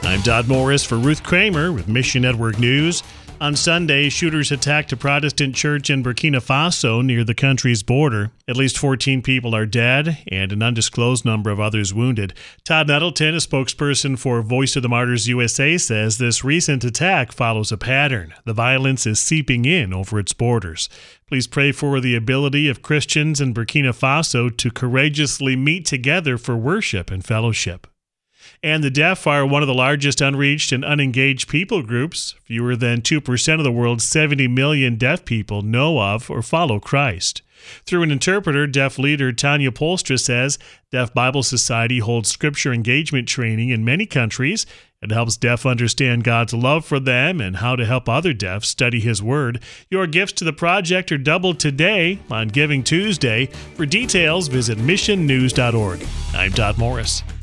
I'm Todd Morris for Ruth Kramer with Mission Network News. On Sunday, shooters attacked a Protestant church in Burkina Faso near the country's border. At least 14 people are dead and an undisclosed number of others wounded. Todd Nettleton, a spokesperson for Voice of the Martyrs USA, says this recent attack follows a pattern. The violence is seeping in over its borders. Please pray for the ability of Christians in Burkina Faso to courageously meet together for worship and fellowship. And the deaf are one of the largest unreached and unengaged people groups. Fewer than 2% of the world's 70 million deaf people know of or follow Christ. Through an interpreter, deaf leader Tanya Polstra says Deaf Bible Society holds scripture engagement training in many countries. It helps deaf understand God's love for them and how to help other deaf study His Word. Your gifts to the project are doubled today on Giving Tuesday. For details, visit missionnews.org. I'm Todd Morris.